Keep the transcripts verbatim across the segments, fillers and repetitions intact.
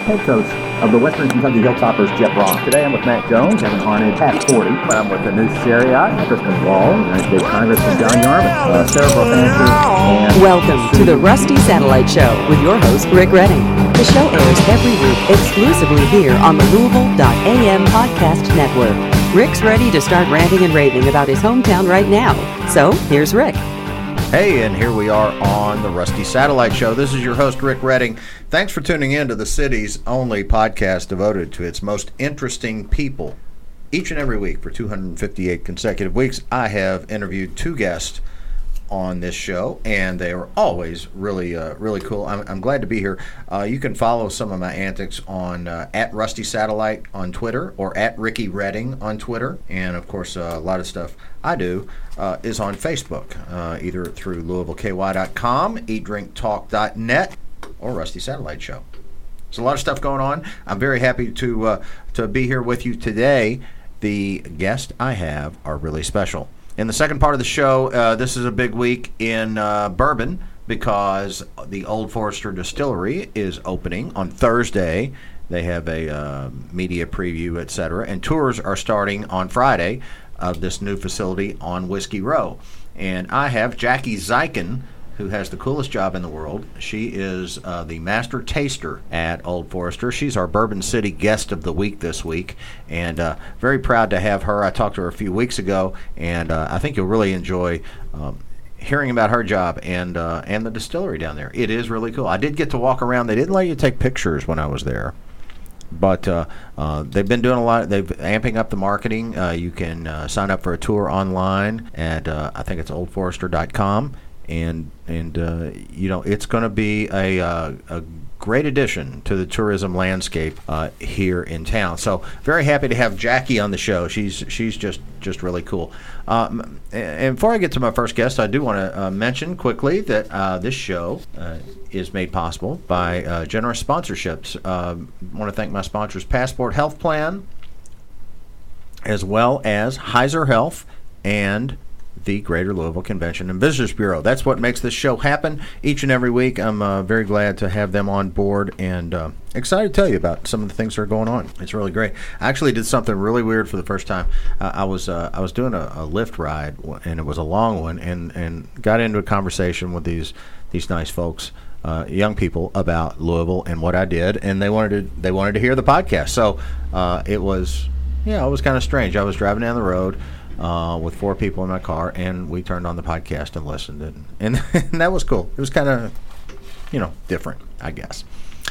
head coach of the Western Kentucky Hilltoppers, Jeff Brock. Today I'm with Matt Jones, Kevin Harnage, Pat Forty. I'm with Anush Shariat, Kristen Wall, United States Congressman John Yarmouth, uh, Sarah Bothancher, and welcome to the Rusty Satellite Show with your host, Rick Redding. The show airs every week exclusively here on the Louisville dot A M Podcast Network. Rick's ready to start ranting and raving about his hometown right now. So, here's Rick. Hey, and here we are on the Rusty Satellite Show. This is your host, Rick Redding. Thanks for tuning in to the city's only podcast devoted to its most interesting people. Each and every week for two hundred fifty-eight consecutive weeks, I have interviewed two guests on this show, and they are always really, uh, really cool. I'm, I'm glad to be here. Uh, you can follow some of my antics on uh, at Rusty Satellite on Twitter or at Ricky Redding on Twitter, and of course, uh, a lot of stuff I do uh, is on Facebook, uh, either through Louisville K Y dot com, eat drink talk dot net, or Rusty Satellite Show. There's a lot of stuff going on. I'm very happy to uh, to be here with you today. The guests I have are really special. In the second part of the show, uh, this is a big week in uh, bourbon because the Old Forester Distillery is opening on Thursday. They have a uh, media preview, et cetera, and tours are starting on Friday of this new facility on Whiskey Row. And I have Jackie Zykan, who has the coolest job in the world. She is uh, the master taster at Old Forester. She's our Bourbon City guest of the week this week, and uh, very proud to have her. I talked to her a few weeks ago, and uh, I think you'll really enjoy um, hearing about her job and uh, and the distillery down there. It is really cool. I did get to walk around. They didn't let you take pictures when I was there, but uh, uh, they've been doing a lot. They've amping up the marketing. Uh, you can uh, sign up for a tour online at uh, I think it's old forester dot com. And and uh, you know, it's going to be a uh, a great addition to the tourism landscape uh, here in town. So very happy to have Jackie on the show. She's she's just just really cool. Um, and before I get to my first guest, I do want to uh, mention quickly that uh, this show uh, is made possible by uh, generous sponsorships. I uh, want to thank my sponsors, Passport Health Plan, as well as Heiser Health and the Greater Louisville Convention and Visitors Bureau. That's what makes this show happen each and every week. I'm uh, very glad to have them on board and uh, excited to tell you about some of the things that are going on. It's really great. I actually did something really weird for the first time. Uh, I was uh, I was doing a, a Lyft ride, and it was a long one, and, and got into a conversation with these these nice folks, uh, young people, about Louisville and what I did, and they wanted to they wanted to hear the podcast. So uh, it was yeah, it was kind of strange. I was driving down the road Uh, with four people in my car, and we turned on the podcast and listened, and, and, and that was cool. It was kind of, you know, different, I guess.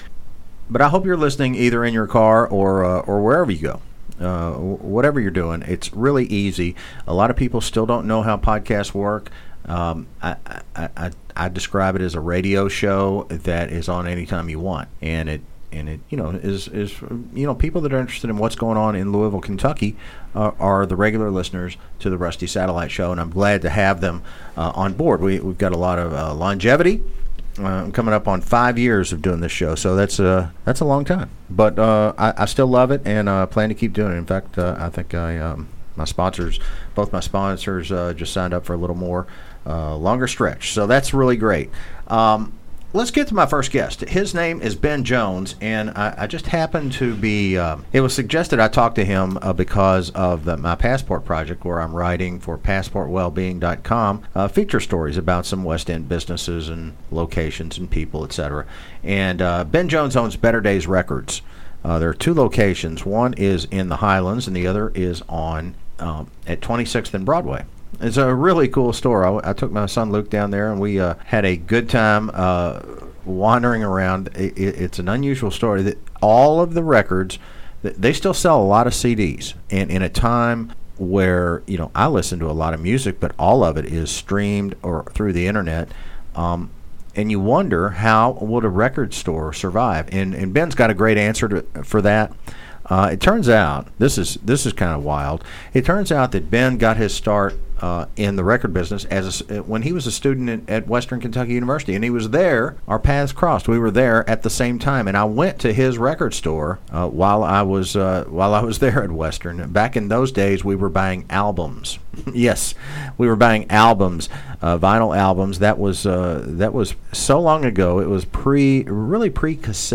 But I hope you're listening either in your car or uh, or wherever you go. Uh, whatever you're doing, it's really easy. A lot of people still don't know how podcasts work. Um, I, I, I, I describe it as a radio show that is on anytime you want, and it And it, you know, is is you know, people that are interested in what's going on in Louisville, Kentucky, uh, are the regular listeners to the Rusty Satellite Show, and I'm glad to have them uh, on board. We we've got a lot of uh, longevity. Uh, I'm coming up on five years of doing this show, so that's uh that's a long time. But uh, I, I still love it, and uh, plan to keep doing it. In fact, uh, I think I um, my sponsors, both my sponsors, uh, just signed up for a little more uh, longer stretch, so that's really great. Um, Let's get to my first guest. His name is Ben Jones, and I, I just happened to be, uh, it was suggested I talk to him uh, because of the, my passport project, where I'm writing for passport wellbeing dot com, uh, feature stories about some West End businesses and locations and people, et cetera. And uh, Ben Jones owns Better Days Records. Uh, there are two locations. One is in the Highlands, and the other is on um, at twenty-sixth and Broadway. It's a really cool store. I, I took my son Luke down there, and we uh, had a good time uh, wandering around. It, it's an unusual story that all of the records, they still sell a lot of C Ds, and in a time where, you know, I listen to a lot of music, but all of it is streamed or through the internet. Um, and you wonder, how would a record store survive? And, and Ben's got a great answer to, for that. Uh, it turns out, this is this is kind of wild. It turns out that Ben got his start uh, in the record business as a, when he was a student in, at Western Kentucky University, and he was there. Our paths crossed. We were there at the same time, and I went to his record store uh, while I was uh, while I was there at Western. Back in those days, we were buying albums. Yes, we were buying albums, uh, vinyl albums. That was uh, that was so long ago. It was pre, really pre-cassette,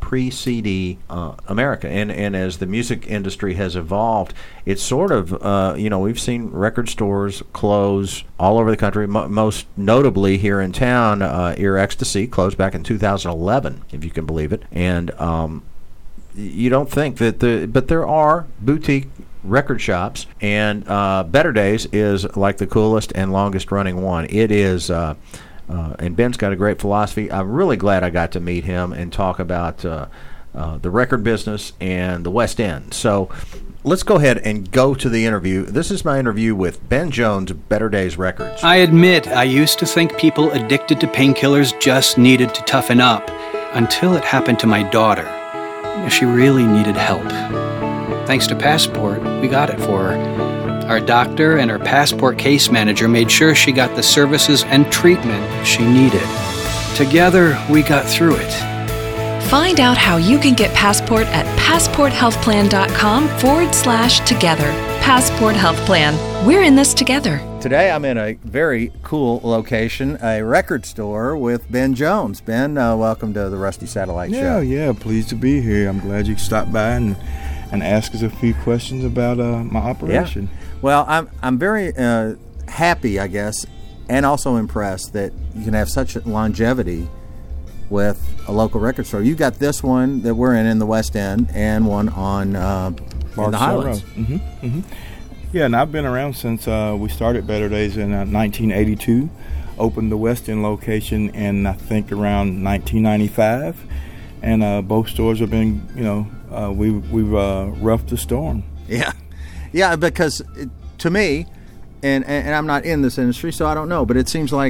pre-C D uh, America. And and as the music industry has evolved, it's sort of, uh, you know, we've seen record stores close all over the country, mo- most notably here in town. uh, Ear Ecstasy closed back in two thousand eleven, if you can believe it. And um, you don't think that the, but there are boutique record shops, and uh, Better Days is like the coolest and longest running one. It is, uh, uh, and Ben's got a great philosophy. I'm really glad I got to meet him and talk about uh, uh, the record business and the West End. So let's go ahead and go to the interview. This is my interview with Ben Jones of Better Days Records. I admit I used to think people addicted to painkillers just needed to toughen up, until it happened to my daughter. She really needed help. Thanks to Passport, we got it for her. Our doctor and our Passport case manager made sure she got the services and treatment she needed. Together, we got through it. Find out how you can get Passport at passporthealthplan.com forward slash together. Passport Health Plan. We're in this together. Today I'm in a very cool location, a record store with Ben Jones. Ben, uh, welcome to the Rusty Satellite yeah, Show. Yeah, yeah, pleased to be here. I'm glad you stopped by and, and asked us a few questions about uh, my operation. Yeah. Well, I'm I'm very uh, happy, I guess, and also impressed that you can have such longevity with a local record store. You got this one that we're in in the West End, and one on uh, in the Highlands. Mm-hmm, mm-hmm. Yeah, and I've been around since uh, we started Better Days in uh, nineteen eighty-two. Opened the West End location in I think around nineteen ninety-five, and uh, both stores have been, you know, uh, we we've uh, roughed the storm. Yeah, yeah, because it, to me, and and I'm not in this industry, so I don't know, but it seems like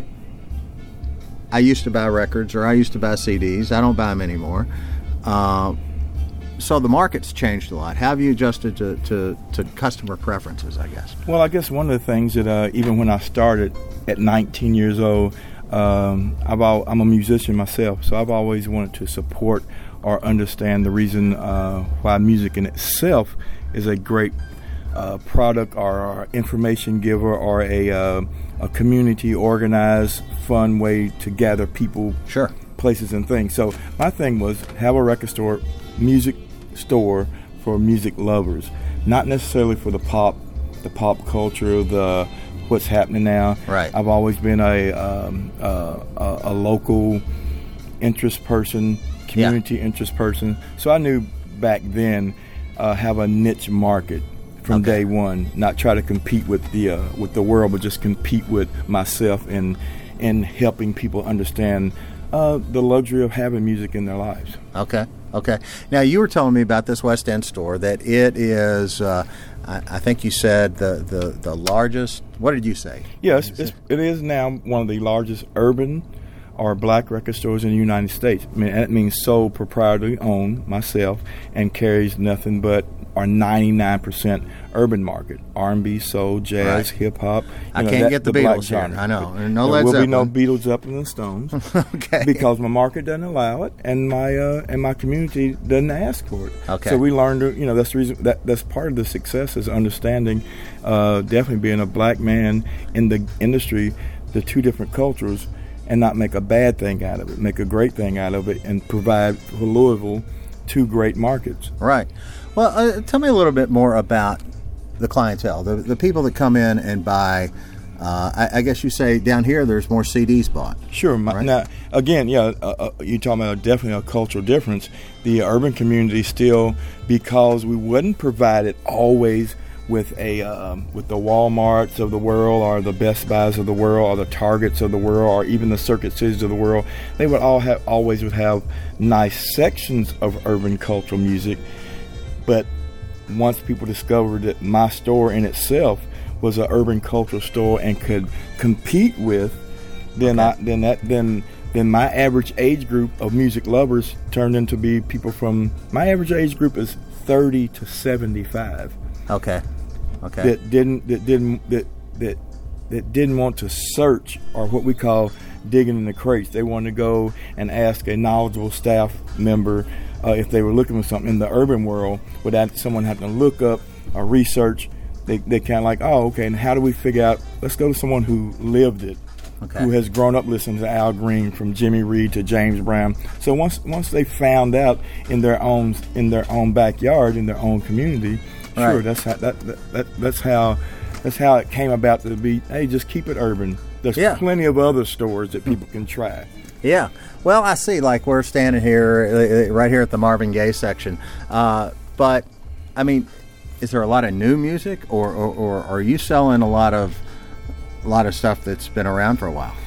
I used to buy records, or I used to buy C Ds. I don't buy them anymore. Uh, so the market's changed a lot. How have you adjusted to, to, to customer preferences, I guess? Well, I guess one of the things that uh, even when I started at nineteen years old, um, I've al- I'm a musician myself, so I've always wanted to support or understand the reason uh, why music in itself is a great uh, product or, or information giver or a, uh, a community organized, fun way to gather people, sure, places and things. So my thing was have a record store, music store for music lovers, not necessarily for the pop, the pop culture, the what's happening now. Right. I've always been a um, uh, a, a local interest person, community yeah. interest person. So I knew back then uh, have a niche market from okay. day one. Not try to compete with the uh, with the world, but just compete with myself in in helping people understand uh, the luxury of having music in their lives. Okay. Okay. Now, you were telling me about this West End store, that it is, uh, I, I think you said, the, the, the largest, what did you say? Yes, it's, it is now one of the largest urban or black record stores in the United States. I mean, that means sole proprietorly owned, myself, and carries nothing but our ninety-nine percent urban market. R and B, soul, jazz, right. hip-hop. I know, can't that, get the, the Beatles here. I know. And no Led Zeppelin. There will be no Zeppelin. Beatles, Zeppelin, and Stones. Okay. Because my market doesn't allow it, and my uh, and my community doesn't ask for it. Okay. So we learned, to, you know, that's the reason, that that's part of the success is understanding, uh, definitely being a black man in the industry, the two different cultures, and not make a bad thing out of it, make a great thing out of it, and provide for Louisville two great markets. Right. Well, uh, tell me a little bit more about the clientele, the the people that come in and buy. Uh, I, I guess you say down here there's more C Ds bought. Sure. My, right? Now, again, yeah, uh, uh, you're talking about definitely a cultural difference. The urban community still, because we wouldn't provide it always with a um, with the Walmarts of the world or the Best Buys of the world or the Targets of the world or even the Circuit Cities of the world, they would all have always would have nice sections of urban cultural music. But once people discovered that my store in itself was an urban cultural store and could compete with, then okay. I then that then then my average age group of music lovers turned into be people from my average age group is thirty to seventy-five. Okay. Okay. That didn't that didn't that that that didn't want to search or what we call digging in the crates. They wanted to go and ask a knowledgeable staff member uh, if they were looking for something in the urban world without someone having to look up or research. They they kind of like, oh, okay, and how do we figure out? Let's go to someone who lived it Okay. who has grown up listening to Al Green, from Jimmy Reed to James Brown. So once once they found out in their own in their own backyard, in their own community, sure, Right. that's how that, that, that that's how that's how it came about to be. Hey, just keep it urban. There's Yeah. plenty of other stores that people can try. Yeah. Well, I see. Like, we're standing here, uh, right here at the Marvin Gaye section. Uh, but, I mean, is there a lot of new music, or, or, or are you selling a lot of a lot of stuff that's been around for a while?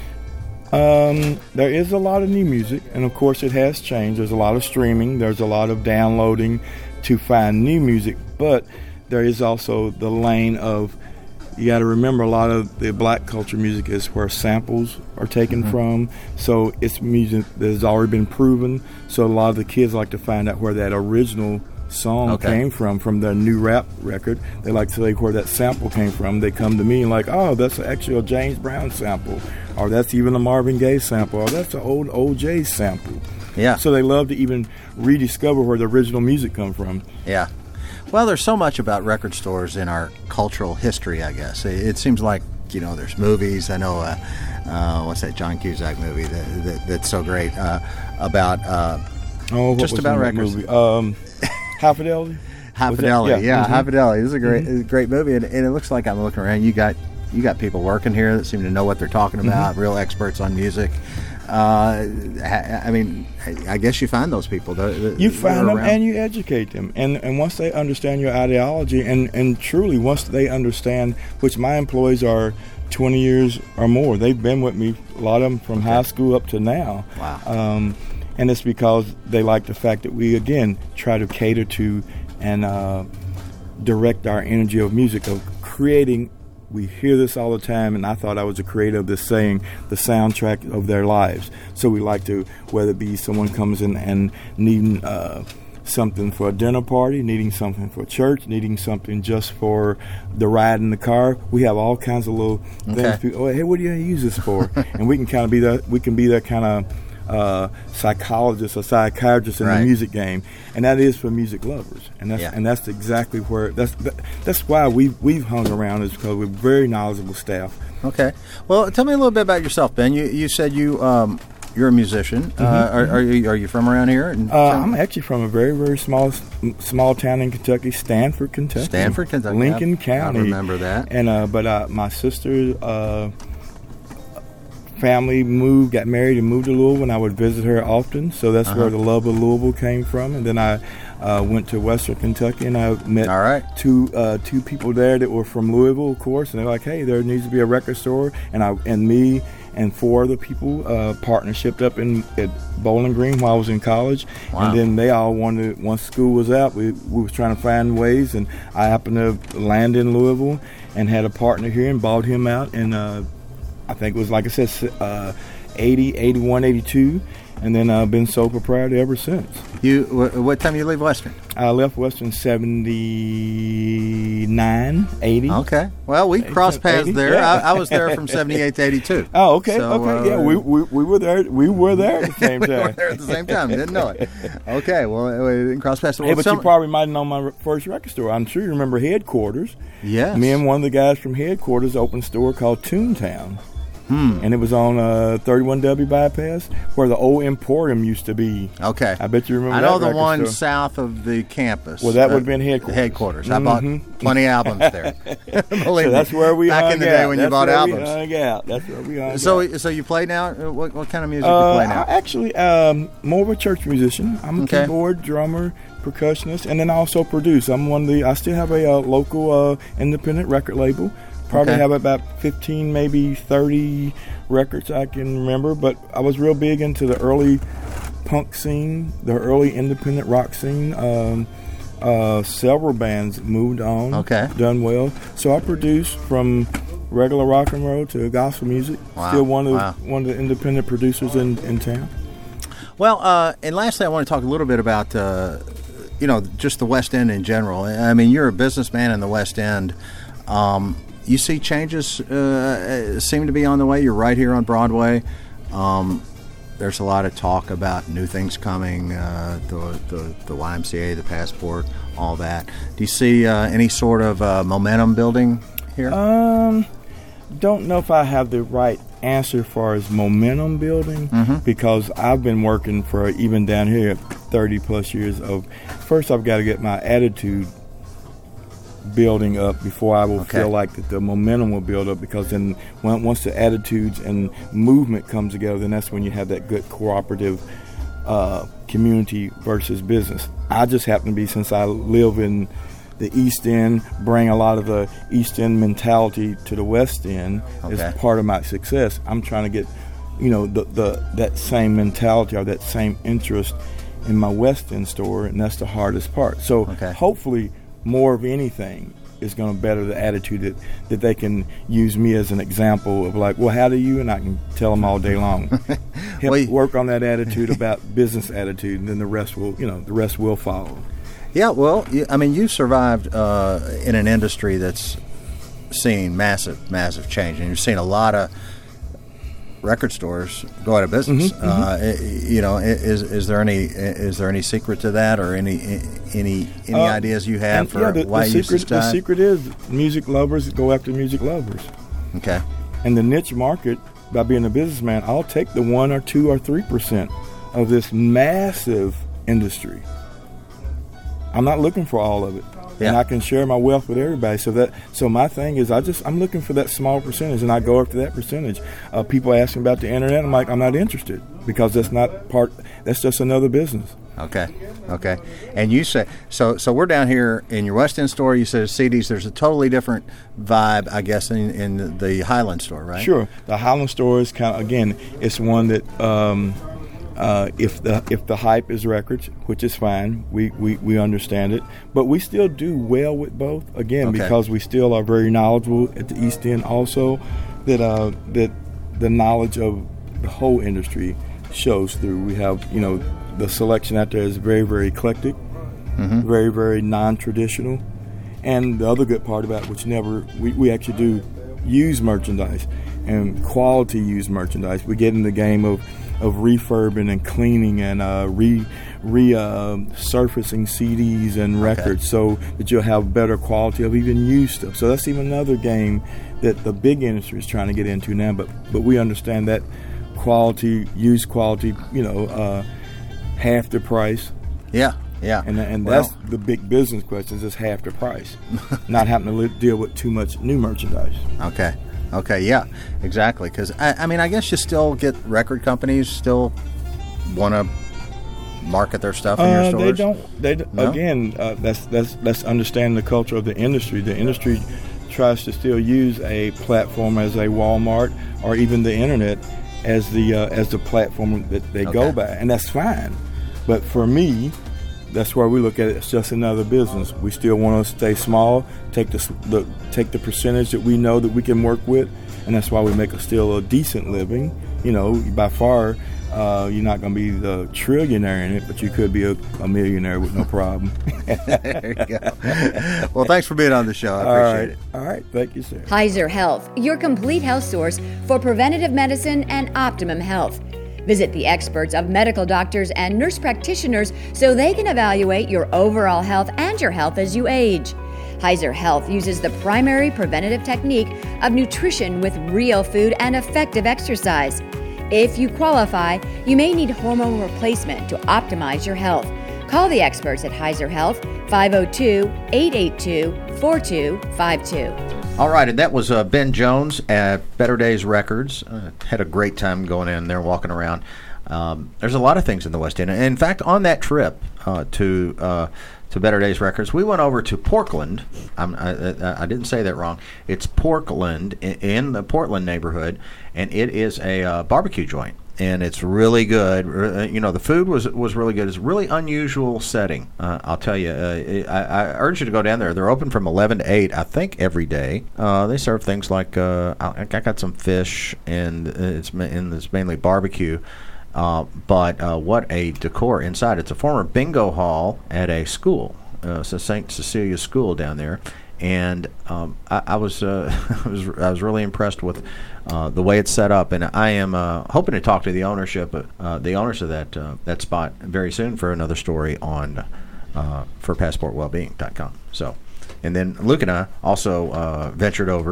Um, there is a lot of new music, and of course it has changed. There's a lot of streaming. There's a lot of downloading to find new music, but there is also the lane of, you got to remember, a lot of the black culture music is where samples are taken Mm-hmm. from. So it's music that has already been proven. So a lot of the kids like to find out where that original song Okay. came from, from the new rap record. They like to say where that sample came from. They come to me and like, oh, that's actually a James Brown sample, or that's even a Marvin Gaye sample, or that's an old O J sample. Yeah. So they love to even rediscover where the original music come from. Yeah. Well, there's so much about record stores in our cultural history, I guess. It, it seems like, you know, there's movies. I know, uh, uh, what's that John Cusack movie that, that, that's so great uh, about uh, Oh, what just was about in that records. movie? Um, High Fidelity. High Was that- Fidelity, yeah, yeah, mhm. High Fidelity. This is a great, a great movie, and, and it looks like, I'm looking around. You got, you got people working here that seem to know what they're talking about. Real experts on music. Uh, I I mean, I guess you find those people. They're- they're- You they're find them around. and you educate them, and and once they understand your ideology, and and truly once they understand, which my employees are twenty years or more, they've been with me, a lot of them from high school up to now. Wow. Um, and it's because they like the fact that we again try to cater to and uh, direct our energy of music, of creating. We hear this all the time, and I thought I was a creator of this saying, the soundtrack of their lives. So we like to, whether it be someone comes in and needing uh, something for a dinner party, needing something for church, needing something just for the ride in the car. We have all kinds of little Okay. things. People, oh, hey, what do you use this for? And we can kind of be that. We can be that kind of uh, psychologist or psychiatrist in Right. the music game, and that is for music lovers. And that's Yeah. and that's exactly where that's that, that's why we we've, we've hung around, is because we're very knowledgeable staff. Okay. Well, tell me a little bit about yourself, Ben. You you said you um, you're a musician. Uh, are, are you are you from around here? In Uh, I'm actually from a very very small small town in Kentucky, Stanford, Kentucky. Stanford, Kentucky. Lincoln I- County. I remember that. And uh, but uh, my sister. Uh, family moved, got married, and moved to Louisville, and I would visit her often. So that's Uh-huh. where the love of Louisville came from. And then I uh, went to Western Kentucky, and I met All right. two uh, two people there that were from Louisville, of course. And they're like, "Hey, there needs to be a record store." And I and me and four other people uh, partnershiped up in at Bowling Green while I was in college. Wow. And then they all wanted. Once school was out, we we was trying to find ways, and I happened to land in Louisville and had a partner here and bought him out. And uh, I think it was, like I said, uh, eighty, eighty-one, eighty-two, and then I've been sole proprietor ever since. You wh- what time you leave Western? I left Western seventy-nine, eighty. Okay. Well, we crossed paths eighty, there. yeah. I, I was there from seventy-eight to eighty-two. Oh, okay, So, okay, uh, yeah, we, we we were there. We were there at the same we time. were there at the same time. Didn't know it. Okay. Well, we didn't cross paths. Hey, Well, but some- you probably might know my first record store. I'm sure you remember Headquarters. Yes. Me and one of the guys from Headquarters opened a store called Toontown. Hmm. And it was on uh, thirty-one W Bypass, where the old Emporium used to be. Okay. I bet you remember I that know the record one store. south of the campus. Well, that uh, would've been Headquarters. Headquarters. I bought Mhm. plenty of albums there. Believe So me. that's where we back hung in the out. day when you That's bought where albums. We hung out. That's where we hung So, out. so you play now? Uh, What, what kind of music Uh, you play now? I actually, um, more of a church musician. I'm a Okay. keyboard, drummer, percussionist, and then I also produce. I'm one of the. I still have a uh, local uh, independent record label. Probably Okay. have about fifteen, maybe thirty records I can remember. But I was real big into the early punk scene, the early independent rock scene. Um, uh, several bands moved on, Okay. done well. So I produced from regular rock and roll to gospel music. Wow. Still one of Wow. one of the independent producers in, in town. Well, uh, and lastly, I want to talk a little bit about, uh, you know, just the West End in general. I mean, you're a businessman in the West End. Um, you see changes uh, seem to be on the way. You're right here on Broadway. Um, there's a lot of talk about new things coming, uh, the, the the Y M C A, the Passport, all that. Do you see uh, any sort of uh, momentum building here? Um, don't know if I have the right answer as far as momentum building, Mm-hmm. because I've been working for, even down here, thirty plus years of, first I've got to get my attitude building up before I will Okay. feel like that the momentum will build up, because then when, once the attitudes and movement come together, then that's when you have that good cooperative uh, community versus business. I just happen to be, since I live in the East End, bring a lot of the East End mentality to the West End Okay. as part of my success. I'm trying to get, you know, the, the that same mentality or that same interest in my West End store, and that's the hardest part. So Okay. hopefully more of anything is going to better the attitude that, that they can use me as an example of, like, well, how do you? And I can tell them all day long. Help Well, you- work on that attitude about business attitude, and then the rest will, you know, the rest will follow. Yeah, well, you, I mean, you survived uh, in an industry that's seen massive, massive change, and you've seen a lot of record stores go out of business. Mm-hmm, uh, i- You know, i- is is there any is there any secret to that, or any any any Uh, ideas you have And, for yeah, the, why the you secret, the survived? secret is music lovers go after music lovers. Okay, And the niche market, by being a businessman, I'll take the one or two or three percent of this massive industry. I'm not looking for all of it. And Yeah. I can share my wealth with everybody. So that so my thing is, I just I'm looking for that small percentage, and I go after that percentage. Uh, people asking about the internet, I'm like, I'm not interested, because that's not part. That's just another business. okay, okay. And you say so. So we're down here in your West End store. You said C Ds. There's a totally different vibe, I guess, in, in the Highland store, right? Sure. The Highland store is kind of, again, it's one that um, uh, if the if the hype is records, which is fine, we, we, we understand it, but we still do well with both. Again, Okay. because we still are very knowledgeable at the East End. Also, that uh, that the knowledge of the whole industry shows through. We have, you know, the selection out there is very, very eclectic, very, very non-traditional. And the other good part about it, which never, we, we actually do use merchandise and quality used merchandise. We get in the game of, of refurbing and cleaning and uh, re, re uh, surfacing C Ds and records, so that you'll have better quality of even used stuff. So that's even another game that the big industry is trying to get into now. But but we understand that quality, used quality, you know, uh, half the price. Yeah, yeah. And and Well, that's the big business question, is half the price. Not having to li- deal with too much new merchandise. Okay. Okay. Yeah. Exactly. Because I, I mean, I guess you still get record companies still want to market their stuff in your Uh, stores. they don't. They d- No? again. Uh, that's that's that's understanding the culture of the industry. The industry tries to still use a platform as a Walmart or even the internet as the uh, as the platform that they Okay. go by, and that's fine. But for me, that's where we look at it. It's just another business. We still want to stay small, take the, s- the take the percentage that we know that we can work with, and that's why we make a, still a decent living. You know, by far, uh, you're not going to be the trillionaire in it, but you could be a, a millionaire with no problem. There you go. Well, thanks for being on the show. I All appreciate right, it. all right. Thank you, sir. Heiser Health, your complete health source for preventative medicine and optimum health. Visit the experts of medical doctors and nurse practitioners so they can evaluate your overall health and your health as you age. Heiser Health uses the primary preventative technique of nutrition with real food and effective exercise. If you qualify, you may need hormone replacement to optimize your health. Call the experts at Heiser Health, five oh two, eight eight two, four two five two. All right, and that was uh, Ben Jones at Better Days Records. Uh, had a great time going in there, walking around. Um, there's a lot of things in the West End. In fact, on that trip uh, to uh, to Better Days Records, we went over to Portland. I'm, I, I, I didn't say that wrong. It's Portland in, in the Portland neighborhood, and it is a uh, barbecue joint. And it's really good. Uh, you know, the food was was really good. It's a really unusual setting. Uh, I'll tell you. Uh, I, I urge you to go down there. They're open from eleven to eight, I think, every day. Uh, they serve things like uh, I, I got some fish, and it's ma- and it's mainly barbecue. Uh, but uh, what a decor inside! It's a former bingo hall at a school, uh, so Saint Cecilia School down there. And um, I, I was uh, I was I was really impressed with uh, the way it's set up, and I am uh, hoping to talk to the ownership, uh, the owners of that uh, that spot very soon for another story on uh, for passport wellbeing dot com. So, and then Luke and I also uh, ventured over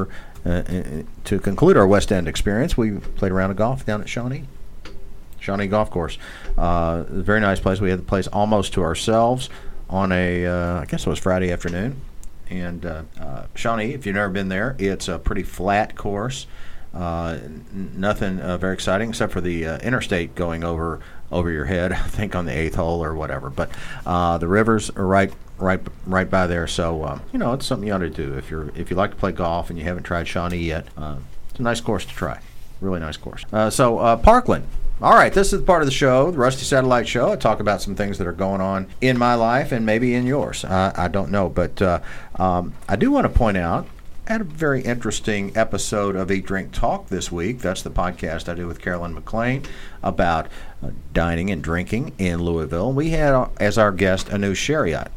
uh, to conclude our West End experience, we played a round of golf down at Shawnee. Shawnee Golf Course. Uh, a very nice place. We had the place almost to ourselves on a, uh, I guess it was Friday afternoon. And uh, uh, Shawnee, if you've never been there, it's a pretty flat course. Uh, n- nothing uh, very exciting except for the uh, interstate going over over your head, I think on the eighth hole or whatever. But uh, the rivers are right right right by there. So, uh, you know, it's something you ought to do. If you're if you like to play golf and you haven't tried Shawnee yet, uh, it's a nice course to try. Really nice course. Uh, so, uh, Parkland. All right, this is the part of the show, the Rusty Satellite Show. I talk about some things that are going on in my life and maybe in yours. I, I don't know, but uh, um, I do want to point out I had a very interesting episode of Eat, Drink, Talk this week. That's the podcast I do with Carolyn McLean about uh, dining and drinking in Louisville. We had uh, as our guest Anush Shariat,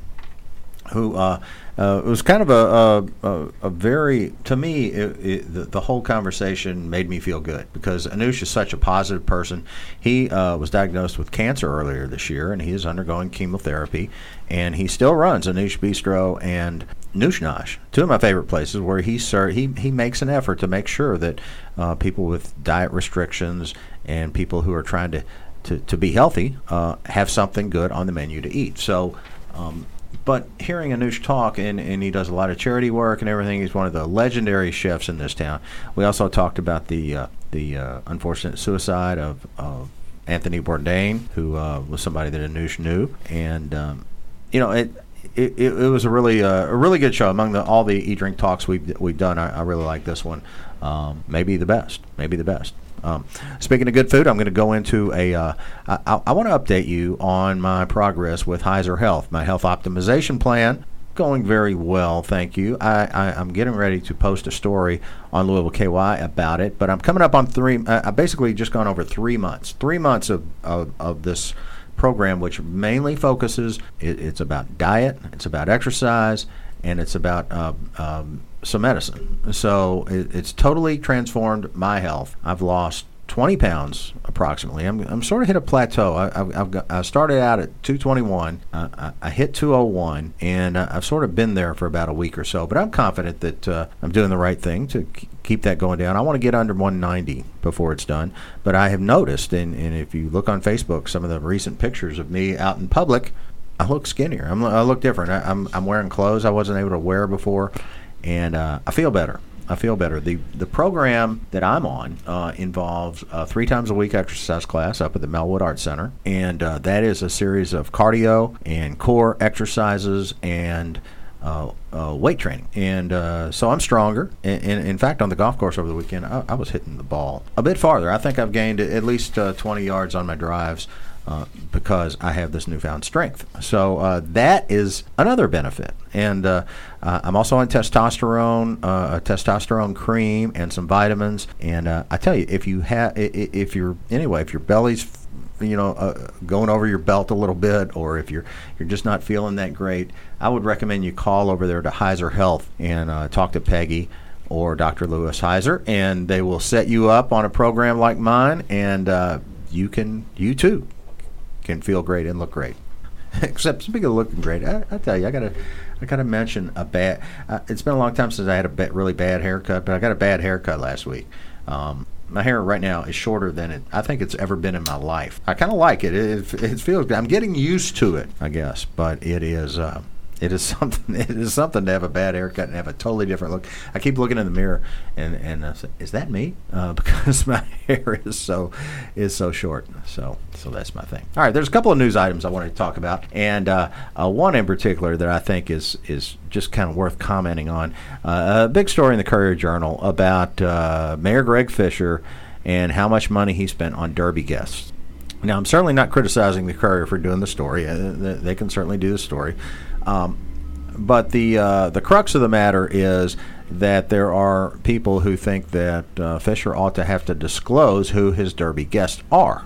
who uh, uh, was kind of a, a, a, a very, to me, it, it, the, the whole conversation made me feel good because Anush is such a positive person. He uh, was diagnosed with cancer earlier this year, and he is undergoing chemotherapy, and he still runs Anush Bistro and Noosh Nosh, two of my favorite places where he ser- he he makes an effort to make sure that uh, people with diet restrictions and people who are trying to, to, to be healthy uh, have something good on the menu to eat. So, um, but hearing Anush talk, and, and he does a lot of charity work and everything. He's one of the legendary chefs in this town. We also talked about the uh, the uh, unfortunate suicide of, of Anthony Bourdain, who uh, was somebody that Anush knew, and um, you know it. It, it, it was a really uh, a really good show. Among the, all the Eat, Drink Talks we've we've done, I, I really like this one. Um, maybe the best. Maybe the best. Um, speaking of good food, I'm going to go into a. Uh, I, I want to update you on my progress with Heiser Health, my health optimization plan. Going very well, thank you. I, I, I'm getting ready to post a story on Louisville K Y about it, but I'm coming up on three. Uh, I've basically just gone over three months. Three months of of, of this program, which mainly focuses, it, it's about diet, it's about exercise, and it's about uh, um, some medicine. So it, it's totally transformed my health. I've lost twenty pounds approximately. I'm, I'm sort of hit a plateau. I, I've, I've got, I started out at two twenty-one. Uh, I, I hit two oh one, and uh, I've sort of been there for about a week or so. But I'm confident that uh, I'm doing the right thing to k- keep that going down. I want to get under one ninety before it's done. But I have noticed, and, and if you look on Facebook, some of the recent pictures of me out in public, I look skinnier. I'm, I look different. I, I'm, I'm wearing clothes I wasn't able to wear before, and uh, I feel better. I feel better. The the program that I'm on uh, involves a three times a week exercise class up at the Melwood Arts Center, and uh, that is a series of cardio and core exercises and uh, uh, weight training. And uh, so I'm stronger. And, and in fact, on the golf course over the weekend, I, I was hitting the ball a bit farther. I think I've gained at least uh, twenty yards on my drives. Uh, because I have this newfound strength. So uh, that is another benefit. And uh, uh, I'm also on testosterone, uh, a testosterone cream, and some vitamins. And uh, I tell you, if you have, if you're anyway, if your belly's, you know, uh, going over your belt a little bit, or if you're you're just not feeling that great, I would recommend you call over there to Heiser Health and uh, talk to Peggy or Doctor Lewis Heiser, and they will set you up on a program like mine, and uh, you can, you too. can feel great and look great. Except speaking of looking great, I, I tell you, I gotta, I gotta mention a bad. Uh, it's been a long time since I had a ba- really bad haircut, but I got a bad haircut last week. Um, my hair right now is shorter than it I think it's ever been in my life. I kind of like it. It, it. it feels good. I'm getting used to it, I guess. But it is. Uh, It is something. It is something to have a bad haircut and have a totally different look. I keep looking in the mirror and and I say, "Is that me?" Uh, because my hair is so is so short. So so that's my thing. All right, there's a couple of news items I wanted to talk about, and uh, uh, one in particular that I think is is just kind of worth commenting on. Uh, a big story in the Courier Journal about uh, Mayor Greg Fisher and how much money he spent on Derby guests. Now, I'm certainly not criticizing the Courier for doing the story. Uh, they can certainly do the story. Um, but the uh, the crux of the matter is that there are people who think that uh, Fisher ought to have to disclose who his Derby guests are.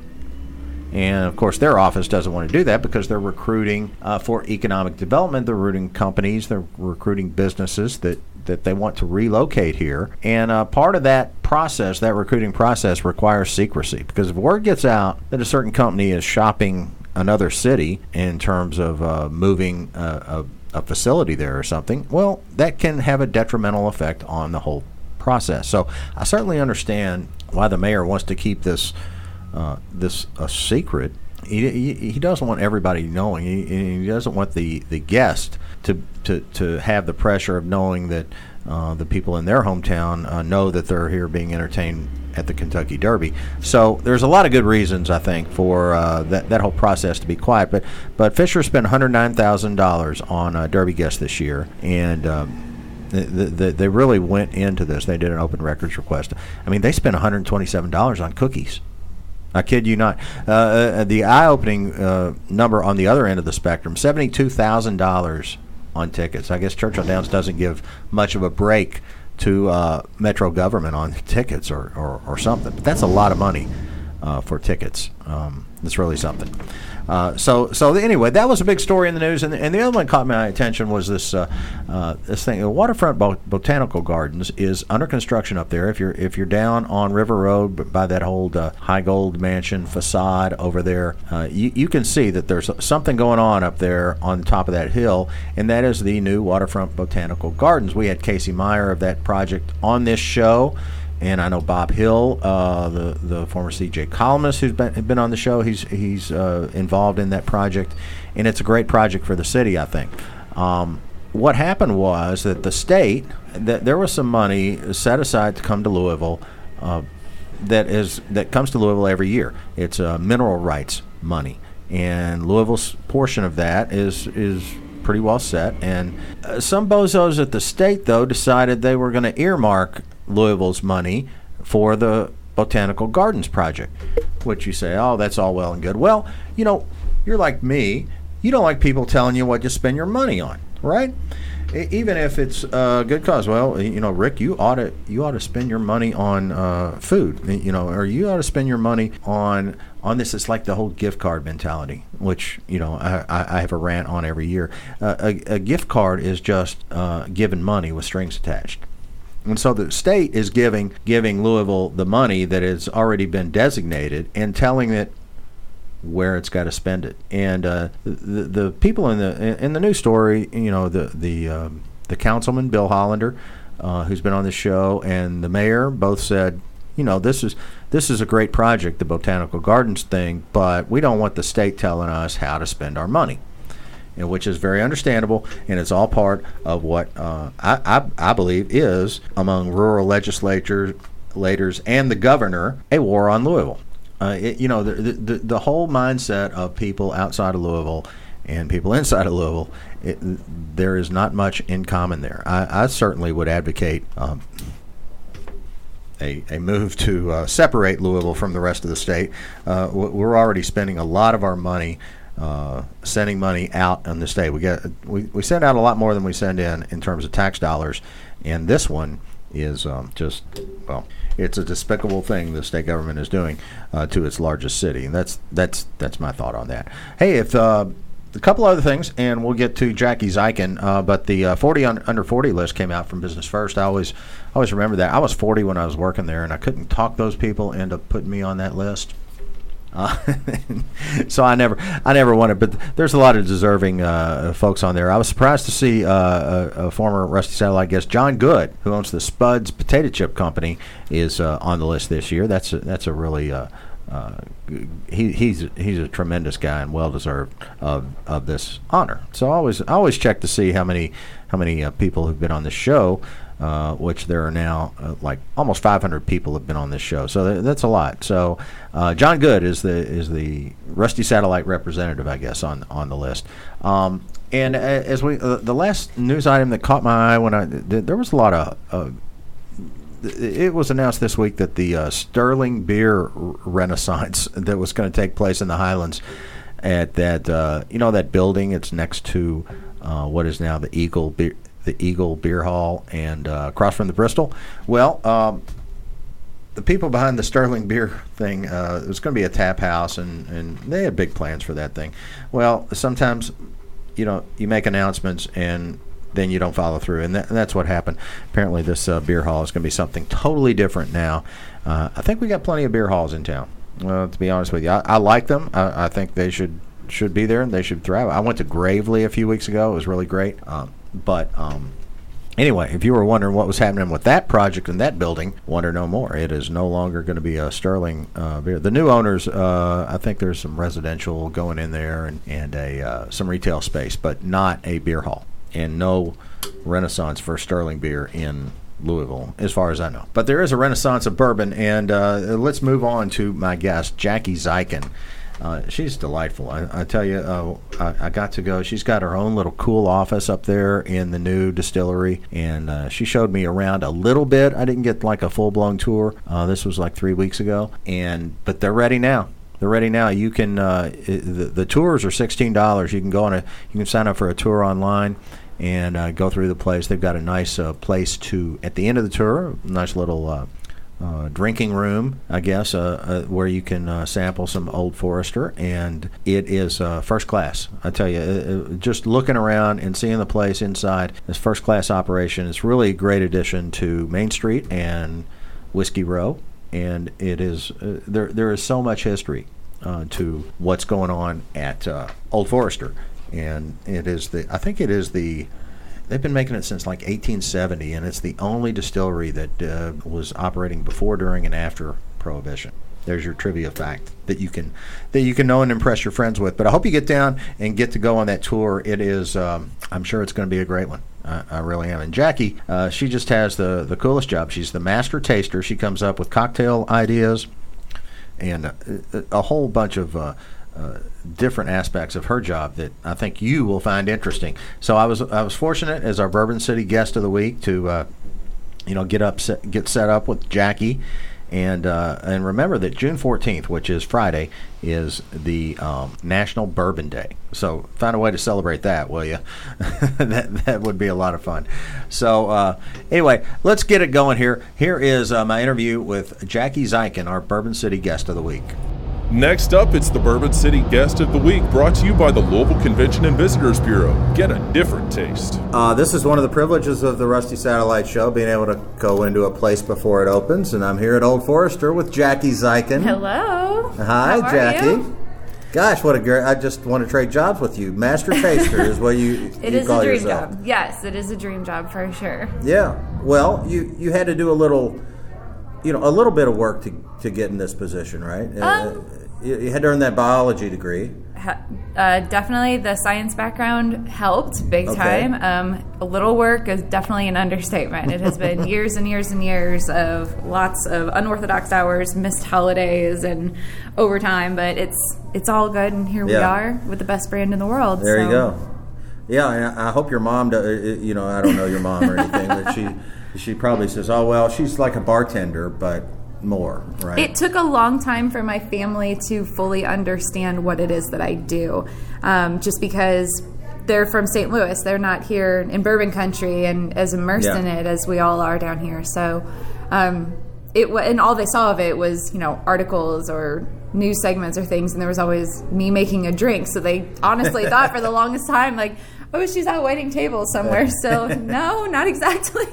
And, of course, their office doesn't want to do that because they're recruiting uh, for economic development. They're recruiting companies. They're recruiting businesses that, that they want to relocate here. And uh, part of that process, that recruiting process, requires secrecy. Because if word gets out that a certain company is shopping another city in terms of uh, moving a, a, a facility there or something, well, that can have a detrimental effect on the whole process. So I certainly understand why the mayor wants to keep this uh, this a secret. He, he, he doesn't want everybody knowing. He, he doesn't want the, the guest to, to to have the pressure of knowing that uh, the people in their hometown uh, know that they're here being entertained at the Kentucky Derby. So there's a lot of good reasons, I think, for uh, that, that whole process to be quiet. But but Fisher spent one hundred nine thousand dollars on uh, Derby guests this year, and um, they, they, they really went into this. They did an open records request. I mean, they spent one hundred twenty-seven dollars on cookies. I kid you not. Uh, the eye-opening uh, number on the other end of the spectrum, seventy-two thousand dollars on tickets. I guess Churchill Downs doesn't give much of a break to uh, Metro government on tickets or, or, or something. But that's a lot of money uh, for tickets. Um, it's really something. Uh, so so anyway, that was a big story in the news, and the, and the other one that caught my attention was this uh, uh, this thing. The Waterfront Bo- Botanical Gardens is under construction up there. If you're if you're down on River Road by that old uh, High Gold Mansion facade over there, uh, you you can see that there's something going on up there on the top of that hill, and that is the new Waterfront Botanical Gardens. We had Casey Meyer of that project on this show. And I know Bob Hill, uh, the the former C J columnist who's been been on the show. He's he's uh, involved in that project, and it's a great project for the city, I think. Um, what happened was that the state, that there was some money set aside to come to Louisville, uh, that is that comes to Louisville every year. It's uh, mineral rights money, and Louisville's portion of that is is pretty well set. And uh, some bozos at the state, though, decided they were going to earmark Louisville's money for the Botanical Gardens project, which you say, oh, that's all well and good. Well, you know, you're like me. You don't like people telling you what to spend your money on, right? E- even if it's a good cause. Well, you know, Rick, you ought to you ought to spend your money on uh, food, you know, or you ought to spend your money on on this. It's like the whole gift card mentality, which, you know, I, I have a rant on every year. Uh, a, a gift card is just uh, giving money with strings attached. And so the state is giving giving Louisville the money that has already been designated and telling it where it's got to spend it. And uh, the the people in the in the news story, you know, the the um, the councilman Bill Hollander, uh, who's been on this show, and the mayor both said, you know, this is this is a great project, the Botanical Gardens thing, but we don't want the state telling us how to spend our money. And which is very understandable, and it's all part of what uh, I, I, I believe is, among rural legislators legislators and the governor, a war on Louisville. Uh, it, you know, the, the the whole mindset of people outside of Louisville and people inside of Louisville, it, there is not much in common there. I, I certainly would advocate um, a, a move to uh, separate Louisville from the rest of the state. Uh, we're already spending a lot of our money Uh, sending money out in the state. We get we, we send out a lot more than we send in in terms of tax dollars, and this one is um, just, well, it's a despicable thing the state government is doing uh, to its largest city, and that's that's that's my thought on that. Hey, if uh, a couple other things, and we'll get to Jackie Zeiken, uh, but the uh, forty un- under forty list came out from Business First. I always always remember that. I was forty when I was working there, and I couldn't talk those people into putting me on that list. Uh, so I never, I never wanted. But there's a lot of deserving uh, folks on there. I was surprised to see uh, a, a former Rusty Satellite guest, John Good, who owns the Spuds Potato Chip Company, is uh, on the list this year. That's a, that's a really uh, uh, he, he's he's a tremendous guy and well deserved of of this honor. So I always I always check to see how many how many uh, people who've been on this show. Uh, which there are now uh, like almost five hundred people have been on this show, so th- that's a lot. So uh, John Good is the is the Rusty Satellite representative, I guess, on on the list. Um, and uh, as we uh, the last news item that caught my eye when I th- there was a lot of uh, it was announced this week that the uh, Sterling Beer Renaissance that was going to take place in the Highlands at that uh, you know that building. It's next to uh, what is now the Eagle Beer. the Eagle Beer Hall and uh, across from the Bristol. Well, um, the people behind the Sterling Beer thing, uh, it was going to be a tap house, and, and they had big plans for that thing. Well, sometimes, you know, you make announcements and then you don't follow through, and, that, and that's what happened. Apparently this uh, beer hall is going to be something totally different now. Uh, I think we got plenty of beer halls in town, uh, to be honest with you. I, I like them. I, I think they should should be there, and they should thrive. I went to Gravely a few weeks ago. It was really great. Um, But um, Anyway, if you were wondering what was happening with that project in that building, wonder no more. It is no longer going to be a Sterling uh, beer. The new owners, uh, I think there's some residential going in there and, and a uh, some retail space, but not a beer hall. And no renaissance for Sterling beer in Louisville, as far as I know. But there is a renaissance of bourbon, and uh, let's move on to my guest, Jackie Zykan. Uh, she's delightful. I, I tell you, uh, I, I got to go. She's got her own little cool office up there in the new distillery, and uh, she showed me around a little bit. I didn't get like a full-blown tour. Uh, this was like three weeks ago, and but they're ready now. They're ready now. You can uh, it, the, the tours are sixteen dollars. You can go on a you can sign up for a tour online and uh, go through the place. They've got a nice uh, place to at the end of the tour. Nice little. Uh, Uh, drinking room, I guess, uh, uh, where you can uh, sample some Old Forester, and it is uh, first class. I tell you, uh, just looking around and seeing the place inside, this first class operation is really a great addition to Main Street and Whiskey Row, and it is uh, there. There is so much history uh, to what's going on at uh, Old Forester, and it is the. I think it is the. They've been making it since like eighteen seventy, and it's the only distillery that uh, was operating before, during, and after Prohibition. There's your trivia fact that you can that you can know and impress your friends with. But I hope you get down and get to go on that tour. It is, um, I'm sure it's going to be a great one. I, I really am. And Jackie, uh, she just has the the coolest job. She's the master taster. She comes up with cocktail ideas and a, a whole bunch of. Uh, Uh, different aspects of her job that I think you will find interesting. So I was I was fortunate as our Bourbon City guest of the week to uh, you know get up set, get set up with Jackie, and uh, and remember that June fourteenth, which is Friday, is the um, National Bourbon Day. So find a way to celebrate that, will you? that that would be a lot of fun. So uh, anyway, let's get it going here. Here is uh, my interview with Jackie Zykan, our Bourbon City guest of the week. Next up, it's the Bourbon City Guest of the Week, brought to you by the Louisville Convention and Visitors Bureau. Get a different taste. Uh, this is one of the privileges of the Rusty Satellite Show, being able to go into a place before it opens, and I'm here at Old Forester with Jackie Zykan. Hello. Hi, How are Jackie. you? Gosh, what a great! I just want to trade jobs with you. Master Taster is what you, it you is call a dream yourself. job. Yes, it is a dream job for sure. Yeah. Well, you, you had to do a little, you know, a little bit of work to, to get in this position, right? Um, uh, you, you had to earn that biology degree. Uh, definitely the science background helped big Okay. time. Um, a little work is definitely an understatement. It has been years and years and years of lots of unorthodox hours, missed holidays, and overtime, but it's it's all good, and here we Yeah. are with the best brand in the world. There so. you go. Yeah, and I hope your mom, do, you know, I don't know your mom or anything, but she she probably says, oh, well, she's like a bartender, but more, right? It took a long time for my family to fully understand what it is that I do, um, just because they're from Saint Louis. They're not here in bourbon country and as immersed Yeah. in it as we all are down here. So um, it wa- and all they saw of it was, you know, articles or news segments or things, and there was always me making a drink. So they honestly thought for the longest time, like, oh, she's out waiting tables somewhere. So no, not exactly,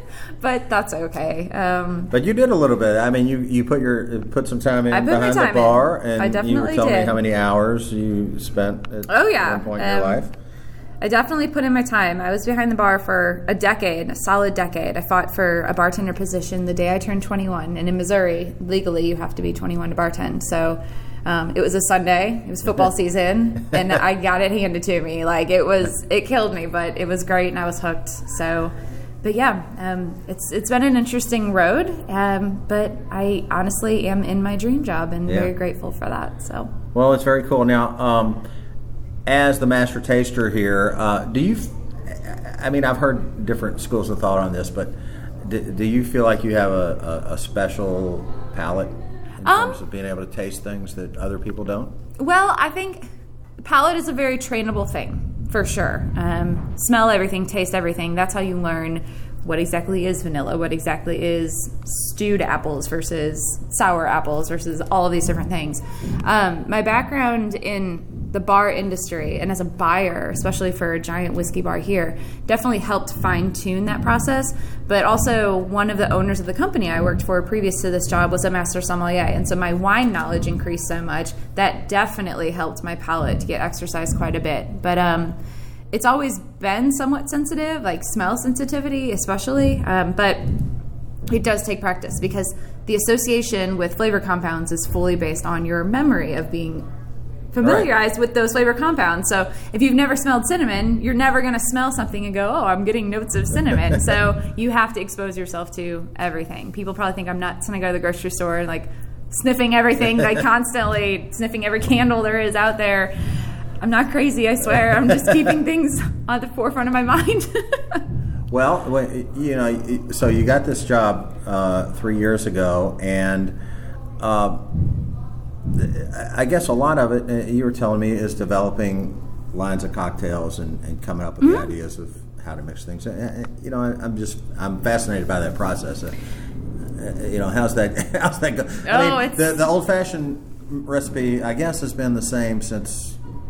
but that's okay. Um, but you did a little bit. I mean, you, you put your put some time in I put my behind time the bar, in. and I you were definitely telling me did. how many hours you spent at Oh, yeah. one point in your Um, life. I definitely put in my time. I was behind the bar for a decade, a solid decade. I fought for a bartender position the day I turned twenty-one. And in Missouri, legally, you have to be twenty-one to bartend. So um, it was a Sunday. It was football season. And I got it handed to me. Like, it was, it killed me, but it was great, and I was hooked. So, but yeah, um, it's it's been an interesting road. Um, but I honestly am in my dream job and Yeah. very grateful for that. So. Well, it's very cool. Now, um, as the master taster here, uh, do you, f- I mean, I've heard different schools of thought on this, but do, do you feel like you have a, a, a special palate in Um, terms of being able to taste things that other people don't? Well, I think palate is a very trainable thing, for sure. Um, smell everything, taste everything. That's how you learn what exactly is vanilla, what exactly is stewed apples versus sour apples versus all of these different things. Um, my background in the bar industry and as a buyer, especially for a giant whiskey bar here, definitely helped fine-tune that process. But also, one of the owners of the company I worked for previous to this job was a master sommelier, and so my wine knowledge increased so much that definitely helped my palate to get exercised quite a bit. But um, it's always been somewhat sensitive, like smell sensitivity especially, um, but it does take practice because the association with flavor compounds is fully based on your memory of being familiarized right. with those flavor compounds. So if you've never smelled cinnamon, you're never going to smell something and go, oh, I'm getting notes of cinnamon. So you have to expose yourself to everything. People probably think I'm nuts when I go to the grocery store and like sniffing everything, like constantly sniffing every candle there is out there. I'm not crazy, I swear. I'm just keeping things on the forefront of my mind. Well, you know, so you got this job uh, three years ago, and uh, I guess a lot of it, you were telling me, is developing lines of cocktails and, and coming up with mm-hmm. the ideas of how to mix things. You know, I'm just I'm fascinated by that process. Uh, you know, how's that? How's that go? Oh, I mean, it's... the, the old-fashioned recipe, I guess, has been the same since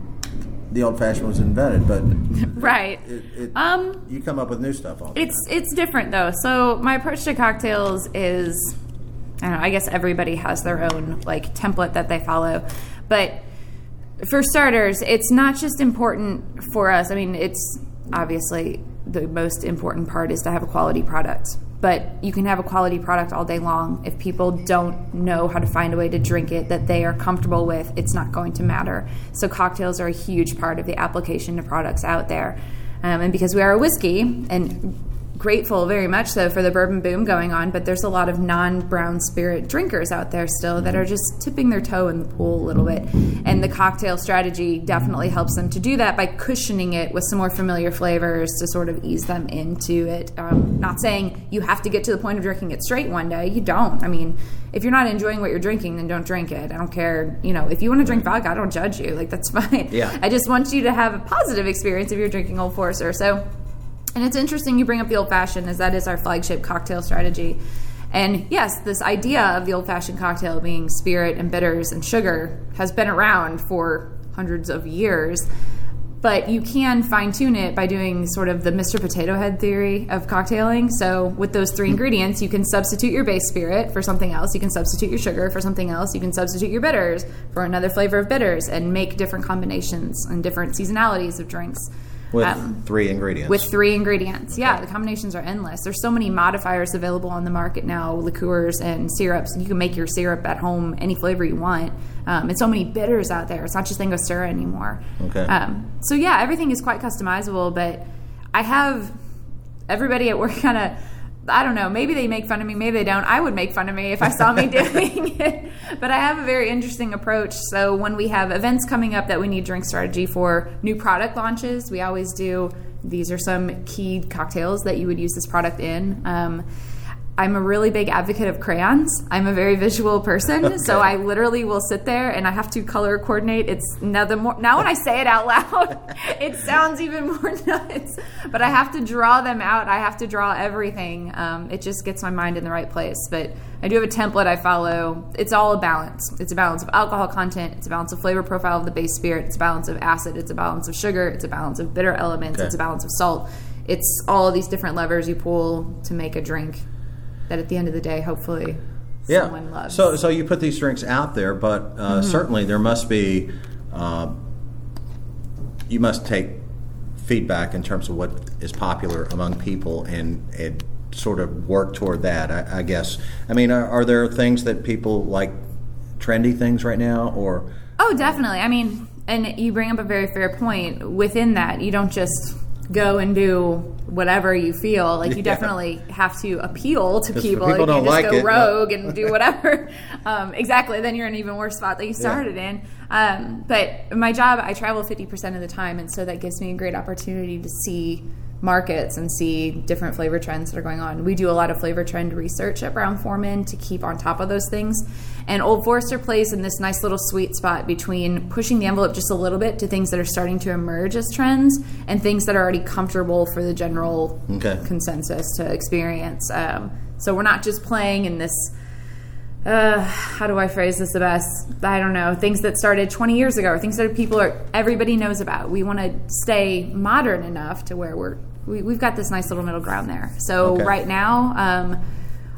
the old-fashioned was invented, but right. It, it, um, you come up with new stuff all the It's time. it's different though. So my approach to cocktails is, I don't know, I guess everybody has their own like template that they follow, but for starters, it's not just important for us. I mean, it's obviously the most important part is to have a quality product. But you can have a quality product all day long. If people don't know how to find a way to drink it that they are comfortable with, it's not going to matter. So cocktails are a huge part of the application to products out there. Um, and because we are a whiskey, and grateful very much so for the bourbon boom going on, but there's a lot of non-brown spirit drinkers out there still that are just tipping their toe in the pool a little bit. And the cocktail strategy definitely helps them to do that by cushioning it with some more familiar flavors to sort of ease them into it. Um, not saying you have to get to the point of drinking it straight one day. You don't. I mean, if you're not enjoying what you're drinking, then don't drink it. I don't care. You know, if you want to drink vodka, I don't judge you. Like, that's fine. Yeah. I just want you to have a positive experience if you're drinking Old Forester. So, and it's interesting you bring up the old-fashioned, as that is our flagship cocktail strategy. And yes, this idea of the old-fashioned cocktail being spirit and bitters and sugar has been around for hundreds of years. But you can fine-tune it by doing sort of the Mister Potato Head theory of cocktailing. So with those three ingredients, you can substitute your base spirit for something else. You can substitute your sugar for something else. You can substitute your bitters for another flavor of bitters and make different combinations and different seasonalities of drinks. With um, three ingredients. With three ingredients. Yeah, the combinations are endless. There's so many modifiers available on the market now, liqueurs and syrups. You can make your syrup at home any flavor you want. Um, and so many bitters out there. It's not just Angostura anymore. Okay. Um, so yeah, everything is quite customizable, but I have everybody at work kind of, I don't know, maybe they make fun of me, maybe they don't. I would make fun of me if I saw me doing it. But I have a very interesting approach. So when we have events coming up that we need drink strategy for, new product launches, we always do, these are some key cocktails that you would use this product in. Um, I'm a really big advocate of crayons. I'm a very visual person, okay. So I literally will sit there and I have to color coordinate. It's now the more now when I say it out loud, it sounds even more nuts. But I have to draw them out. I have to draw everything. Um, it just gets my mind in the right place. But I do have a template I follow. It's all a balance. It's a balance of alcohol content. It's a balance of flavor profile of the base spirit. It's a balance of acid. It's a balance of sugar. It's a balance of bitter elements. Okay. It's a balance of salt. It's all of these different levers you pull to make a drink that at the end of the day, hopefully, yeah. someone loves. So, so you put these drinks out there, but uh, mm-hmm. certainly there must be, uh, you must take feedback in terms of what is popular among people and, and sort of work toward that, I, I guess. I mean, are, are there things that people like, trendy things right now, or? Oh, definitely. I mean, and you bring up a very fair point. Within that, you don't just go and do whatever you feel. Like, you yeah. definitely have to appeal to people. people you don't can't just like go it, rogue no. and do whatever. um, exactly. Then you're in an even worse spot that you started yeah. in. Um, but my job, I travel fifty percent of the time, and so that gives me a great opportunity to see markets and see different flavor trends that are going on. We do a lot of flavor trend research at Brown-Forman to keep on top of those things. And Old Forester plays in this nice little sweet spot between pushing the envelope just a little bit to things that are starting to emerge as trends and things that are already comfortable for the general okay. consensus to experience. Um, so we're not just playing in this, uh, how do I phrase this the best? I don't know, things that started twenty years ago or things that people are, everybody knows about. We want to stay modern enough to where we're, we, we've got this nice little middle ground there. So okay. right now, um,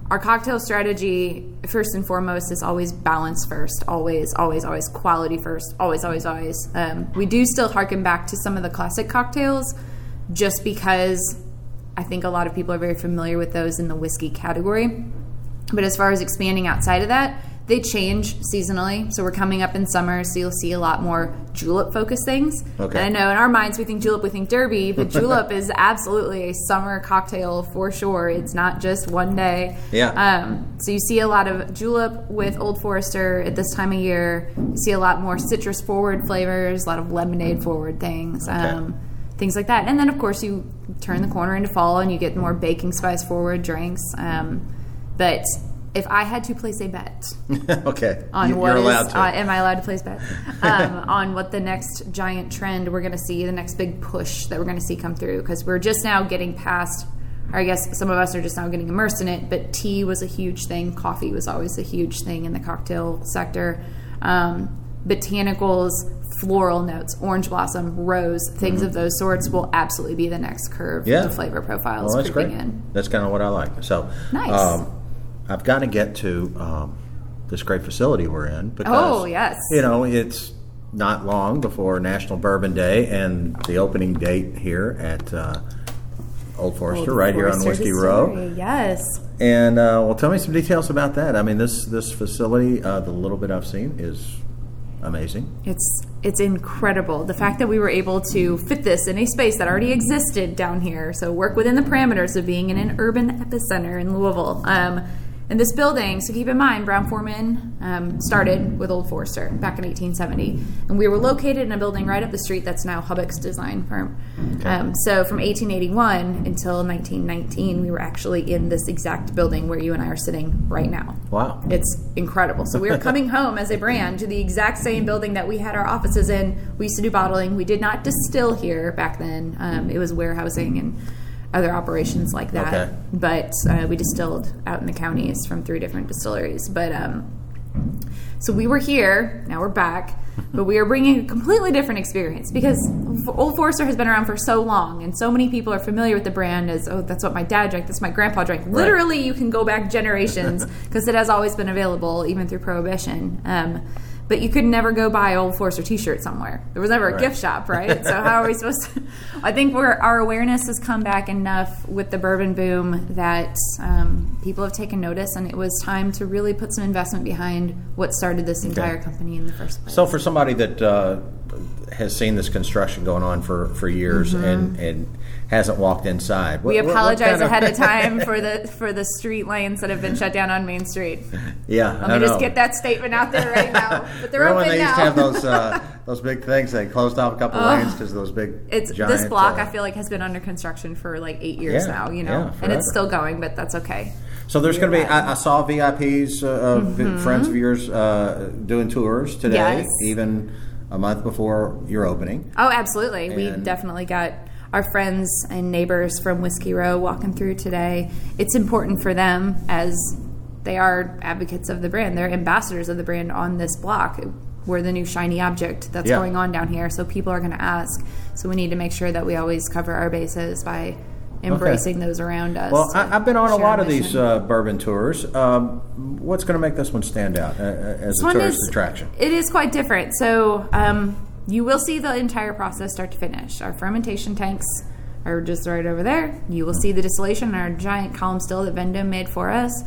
our cocktail strategy, first and foremost, is always balance first. Always, always, always quality first. Always, always, always. Um, we do still harken back to some of the classic cocktails just because I think a lot of people are very familiar with those in the whiskey category. But as far as expanding outside of that, they change seasonally. So we're coming up in summer, so you'll see a lot more julep-focused things. Okay. And I know in our minds we think julep, we think derby, but julep is absolutely a summer cocktail for sure. It's not just one day. Yeah. Um, so you see a lot of julep with Old Forester at this time of year. You see a lot more citrus-forward flavors, a lot of lemonade-forward things. Okay. Um, things like that. And then, of course, you turn the corner into fall and you get more baking spice-forward drinks. Um, but... If I had to place a bet, okay, on you're what allowed is, to. Uh, am I allowed to place a bet um, on what the next giant trend we're going to see, the next big push that we're going to see come through? Because we're just now getting past, or I guess some of us are just now getting immersed in it. But tea was a huge thing. Coffee was always a huge thing in the cocktail sector. Um, botanicals, floral notes, orange blossom, rose, things mm-hmm. of those sorts will absolutely be the next curve. Yeah. The flavor profiles well, that's creeping great. in. That's kind of what I like. So nice. Um, I've got to get to um, this great facility we're in because, oh, yes. you know, it's not long before National Bourbon Day and the opening date here at uh, Old Forester, Old right Forester here on Whiskey Distillery. Row. Yes. And, uh, well, tell me some details about that. I mean, this, this facility, uh, the little bit I've seen, is amazing. It's it's incredible. The fact that we were able to fit this in a space that already existed down here, so work within the parameters of being in an urban epicenter in Louisville. Um, And this building, so keep in mind, Brown-Forman um, started with Old Forester back in eighteen seventy. And we were located in a building right up the street that's now Hubbock's design firm. Okay. Um, so from eighteen eighty-one until nineteen nineteen, we were actually in this exact building where you and I are sitting right now. Wow. It's incredible. So we were coming home as a brand to the exact same building that we had our offices in. We used to do bottling. We did not distill here back then. Um, it was warehousing and other operations like that. Okay. But uh, we distilled out in the counties from three different distilleries. But um, so we were here, now we're back, but we are bringing a completely different experience because Old Forester has been around for so long and so many people are familiar with the brand as, oh, that's what my dad drank, that's what my grandpa drank. Right. Literally, you can go back generations because it has always been available even through Prohibition. Um, But you could never go buy Old Forester t-shirt somewhere. There was never a right. gift shop, right? So how are we supposed to... I think we're, our awareness has come back enough with the bourbon boom that um, people have taken notice, and it was time to really put some investment behind what started this entire okay. company in the first place. So for somebody that uh, has seen this construction going on for, for years mm-hmm. and, and hasn't walked inside. What, we apologize what, what ahead of, of time for the for the street lanes that have been shut down on Main Street. Yeah, Let me just know. get that statement out there right now. But they're Remember open when they now. used to have those uh, those big things? They closed off a couple oh, lanes because those big it's giant, this block. Uh, I feel like has been under construction for like eight years yeah, now. You know, yeah, and it's still going, but that's okay. So there's going to be. I, I saw V I Ps, uh, mm-hmm. friends of yours, uh, doing tours today, yes. even a month before your opening. Oh, absolutely. And we definitely got our friends and neighbors from Whiskey Row walking through today. It's important for them as they are advocates of the brand. They're ambassadors of the brand on this block. We're the new shiny object that's yeah. going on down here. So people are going to ask. So we need to make sure that we always cover our bases by embracing okay. those around us. Well, I, I've been on a lot of mission. these uh, bourbon tours. Um, what's going to make this one stand out uh, as this a tourist is, attraction? It is quite different. So um, you will see the entire process start to finish. Our fermentation tanks are just right over there. You will see the distillation in our giant column still that Vendome made for us.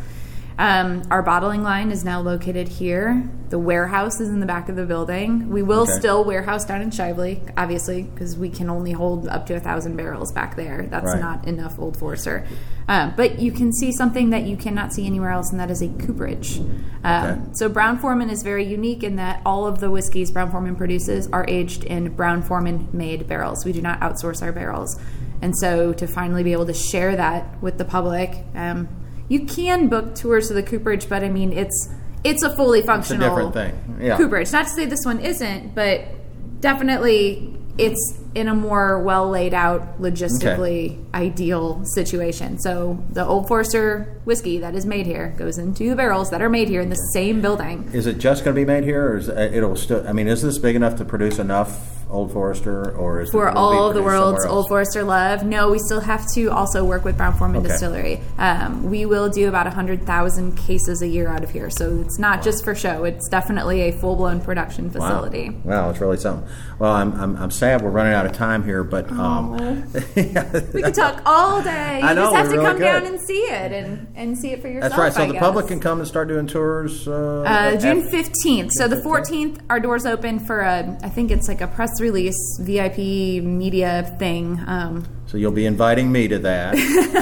Um, our bottling line is now located here. The warehouse is in the back of the building. We will okay. still warehouse down in Shively, obviously, because we can only hold up to a thousand barrels back there. That's right. not enough Old Forester. Um, but you can see something that you cannot see anywhere else, and that is a cooperage. Um, okay. So Brown-Forman is very unique in that all of the whiskeys Brown-Forman produces are aged in Brown-Forman made barrels. We do not outsource our barrels. And so to finally be able to share that with the public, um, you can book tours to the cooperage, but I mean, it's it's a fully functional it's a different thing. Yeah. cooperage. Not to say this one isn't, but definitely it's in a more well laid out, logistically okay. ideal situation. So the Old Forester whiskey that is made here goes into the barrels that are made here in the same building. Is it just going to be made here, or is it, it'll still? I mean, is this big enough to produce enough Old Forester, or is for it, will all be of the produced world's somewhere Old else? Forester love? No, we still have to also work with Brown-Forman Okay. Distillery. Um, we will do about one hundred thousand cases a year out of here, so it's not wow. just for show. It's definitely a full-blown production facility. Wow, wow, it's really something. Well, I'm, I'm I'm sad we're running out of time here, but um, we could talk all day. You I know, just have we to really come could. down and see it and, and see it for yourself. That's right. So I the guess. public can come and start doing tours. Uh, Uh, June at- fifteenth. So the fourteenth, our doors open for a, I think it's like a press release, V I P media thing. Um, so you'll be inviting me to that.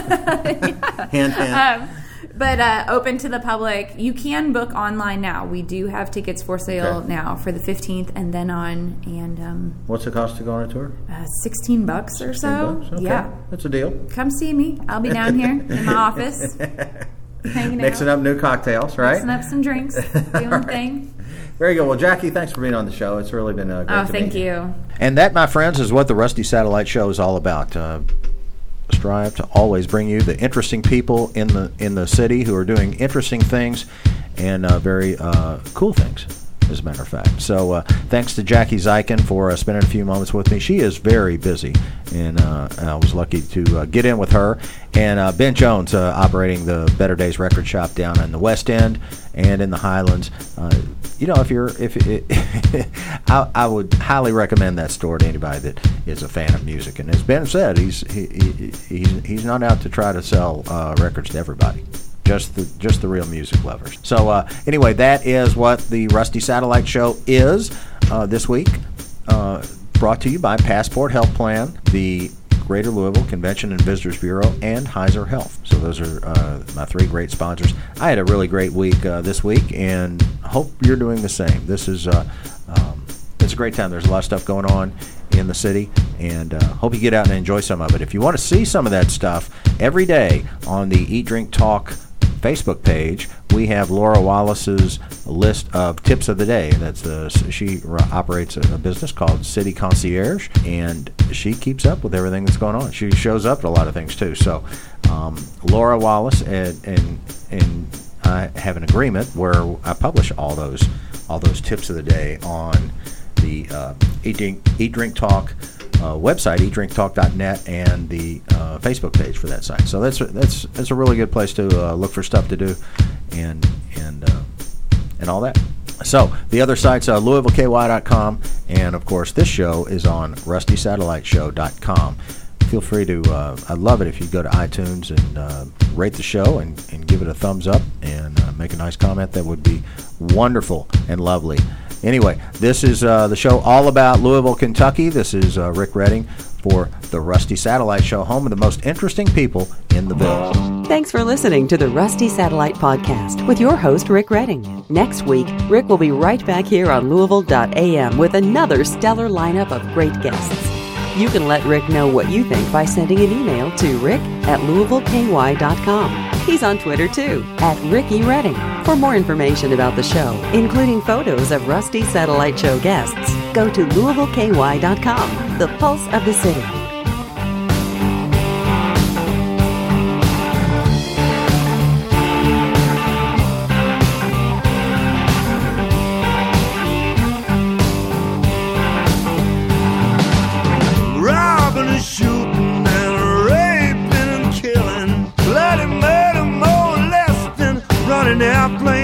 hint, hint. um, but uh, open to the public. You can book online now. We do have tickets for sale Okay. now for the fifteenth and then on. And um, What's the cost to go on a tour? uh, sixteen bucks or so. ten bucks? Okay. Yeah. That's a deal. Come see me. I'll be down here in my office. Hanging Mixing out. up new cocktails, right? Mixing up some drinks. Doing Right. thing. Very good. Well, Jackie, thanks for being on the show. It's really been uh, great Oh, to thank meet you. And that, my friends, is what the Rusty Satellite Show is all about. Uh, strive to always bring you the interesting people in the in the city who are doing interesting things and uh, very uh, cool things, as a matter of fact. So uh, thanks to Jackie Zykan for uh, spending a few moments with me. She is very busy, and uh, I was lucky to uh, get in with her. And uh, Ben Jones, uh, operating the Better Days Record Shop down in the West End and in the Highlands. Uh, you know, if you're, if it, I, I would highly recommend that store to anybody that is a fan of music. And as Ben said, he's he, he, he's he's not out to try to sell uh, records to everybody. Just the just the real music lovers. So uh, anyway, that is what the Rusty Satellite Show is uh, this week. Uh, brought to you by Passport Health Plan, the Greater Louisville Convention and Visitors Bureau, and Heiser Health. So those are uh, my three great sponsors. I had a really great week uh, this week, and hope you're doing the same. This is uh, um, it's a great time. There's a lot of stuff going on in the city, and uh, hope you get out and enjoy some of it. If you want to see some of that stuff every day on the Eat, Drink, Talk Facebook page, we have Laura Wallace's list of tips of the day. That's the she operates a business called City Concierge, and she keeps up with everything that's going on. She shows up at a lot of things too. So um, Laura Wallace and, and and I have an agreement where I publish all those all those tips of the day on the uh, Eat, Drink, Eat Drink Talk Uh, website, eat drink talk dot net, and the uh, Facebook page for that site. So that's that's that's a really good place to uh, look for stuff to do, and and uh, and all that. So the other sites, uh, Louisville K Y dot com, and of course this show is on Rusty Satellite Show dot com. Feel free to. Uh, I'd love it if you go to iTunes and uh, rate the show and, and give it a thumbs up and uh, make a nice comment. That would be wonderful and lovely. Anyway, this is uh, the show all about Louisville, Kentucky. This is uh, Rick Redding for the Rusty Satellite Show, home of the most interesting people in the village. Thanks for listening to the Rusty Satellite Podcast with your host, Rick Redding. Next week, Rick will be right back here on Louisville dot A M with another stellar lineup of great guests. You can let Rick know what you think by sending an email to rick at louisville k y dot com. He's on Twitter, too, at Ricky Redding. For more information about the show, including photos of Rusty Satellite Show guests, go to louisville k y dot com, the pulse of the city. Robbing and shooting and raping and killing, bloody murder, molesting, running airplanes.